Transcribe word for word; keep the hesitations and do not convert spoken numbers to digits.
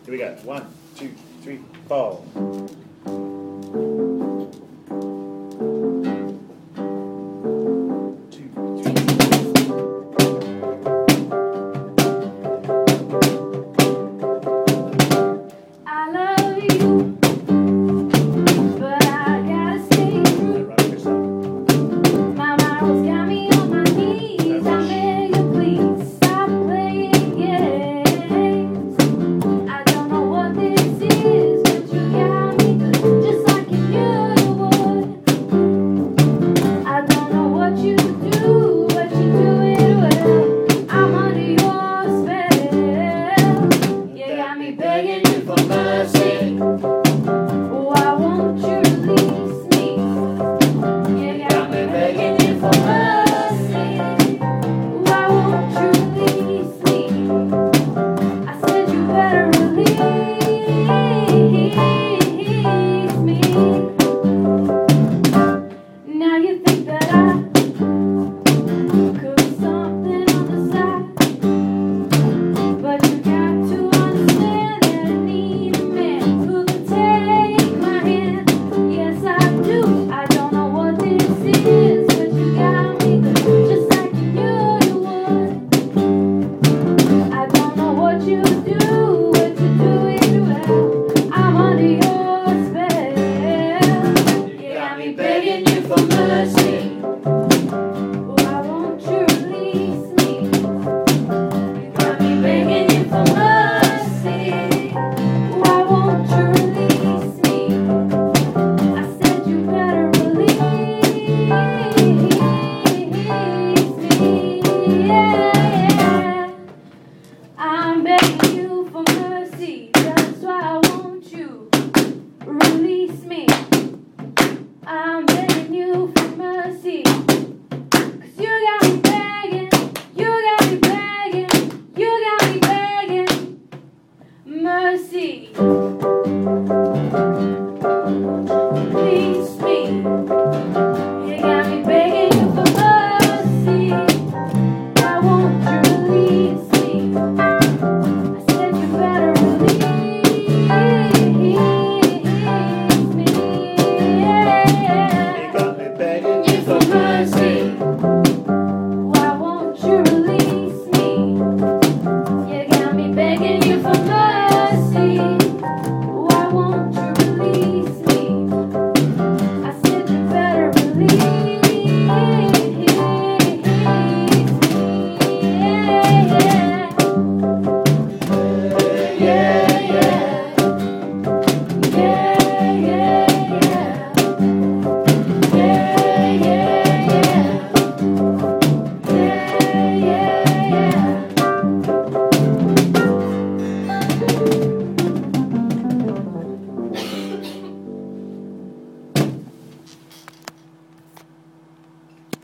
Here we go. One, two, three, four. Begging you for mercy. Oh, I want you to release me. You got me begging you for mercy. Oh, I want you to release me. I said you better release me. Now you think that I could be something on the side, but you got to begging you for mercy. Oh, I want you to release me. You got me begging you for mercy. Oh, I want you to release me. I said you better release me. Yeah. I'm begging you for mercy. That's why I want you to release me. I'm begging you for mercy, 'cause you got me begging, you got me begging, you got me begging mercy. Release me. You got me begging you for mercy. I want you to release me. I said you better release me. Begging you for mercy. Oh, I want you to release me. You got me begging you for mercy. Oh, I want you to release me. I said you better release me. Yeah, yeah.